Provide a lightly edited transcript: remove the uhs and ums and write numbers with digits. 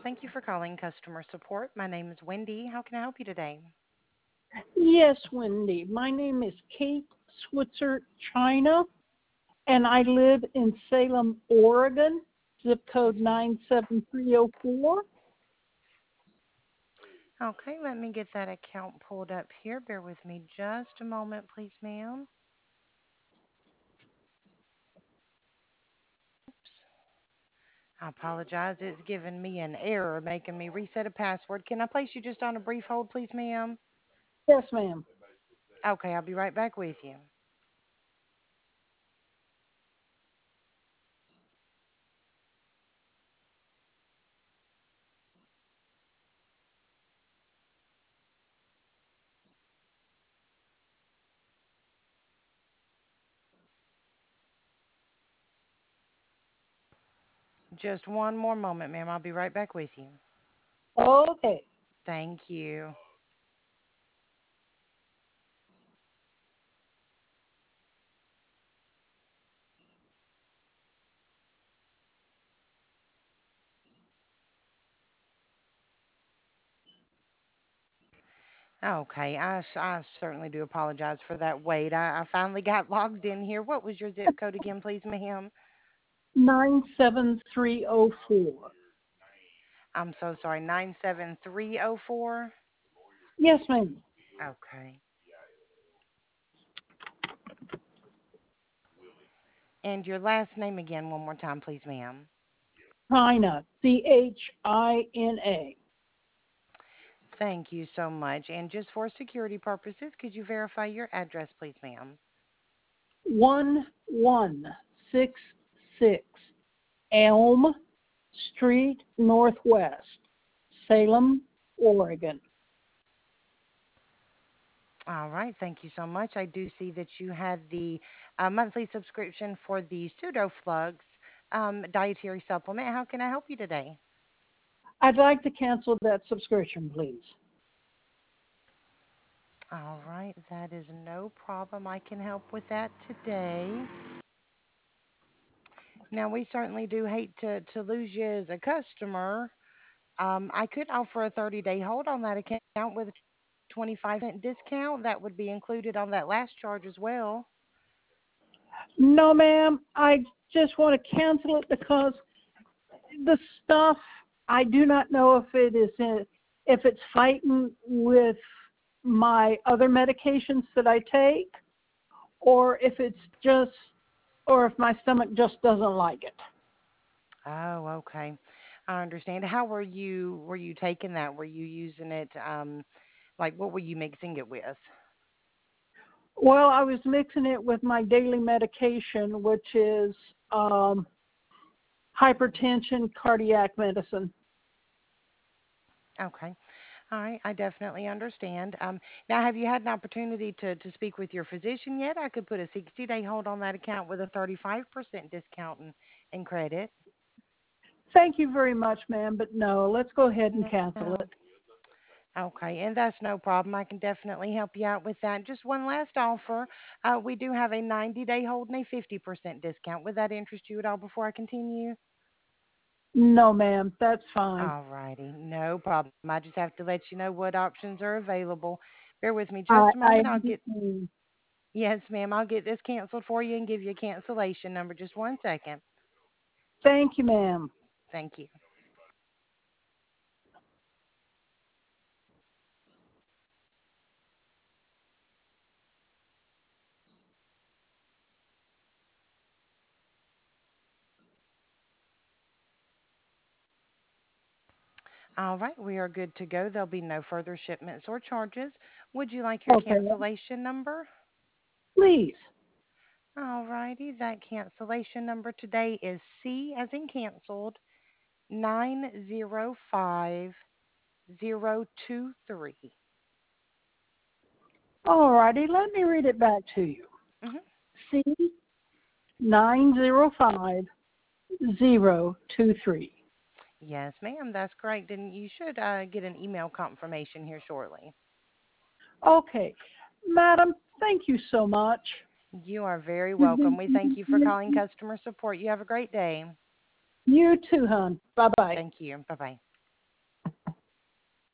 Thank you for calling customer support. My name is Wendy. How can I help you today? Yes, Wendy. My name is Kate Switzer China, and I live in Salem, Oregon, zip code 97304. Okay, let me get that account pulled up here. Bear with me just a moment, please, ma'am. I apologize. It's giving me an error, making me reset a password. Can I place you just on a brief hold, please, ma'am? Yes, ma'am. Okay, I'll be right back with you. Just one more moment, ma'am. I'll be right back with you. Okay. Thank you. Okay, I certainly do apologize for that wait. I finally got logged in here. What was your zip code again, please, ma'am? 97304. I'm so sorry, 97304. Yes, ma'am. Okay. And your last name again, one more time, please, ma'am. China, China. Thank you so much. And just for security purposes, could you verify your address, please, ma'am? 1166 Elm Street Northwest, Salem, Oregon. All right, thank you so much. I do see that you had the monthly subscription for the PseudoFlux dietary supplement. How can I help you today? I'd like to cancel that subscription, please. All right, that is no problem. I can help with that today. Now, we certainly do hate to lose you as a customer. I could offer a 30-day hold on that account with a 25% discount. That would be included on that last charge as well. No, ma'am. I just want to cancel it because the stuff, I do not know if if it's fighting with my other medications that I take, or if it's just, or if my stomach just doesn't like it. Oh, okay. I understand. How were you taking that? Were you using it like what were you mixing it with? Well, I was mixing it with my daily medication, which is um, hypertension, cardiac medicine. Okay. All right. I definitely understand. Now, have you had an opportunity to speak with your physician yet? I could put a 60-day hold on that account with a 35% discount and credit. Thank you very much, ma'am, but no, let's go ahead and cancel No. it. Okay, and that's no problem. I can definitely help you out with that. Just one last offer. We do have a 90-day hold and a 50% discount. Would that interest you at all before I continue? No, ma'am, that's fine. All righty, no problem. I just have to let you know what options are available. Bear with me just a I moment. understand. Yes, ma'am, I'll get this canceled for you and give you a cancellation number. Just one second. Thank you, ma'am. Thank you. All right, we are good to go. There'll be no further shipments or charges. Would you like your Okay, cancellation number? please. All righty, that cancellation number today is C as in canceled 905023. All righty, let me read it back to you. Mm-hmm. C 905023. Yes, ma'am, that's correct. And you should get an email confirmation here shortly. Okay, madam, thank you so much. You are very welcome. We thank you for calling customer support. You have a great day. You too, hon. Bye bye. Thank you. Bye bye.